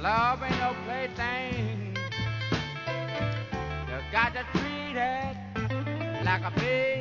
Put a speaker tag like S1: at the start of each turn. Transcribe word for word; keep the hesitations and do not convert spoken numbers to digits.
S1: Love ain't no plaything. You got to treat it like a baby.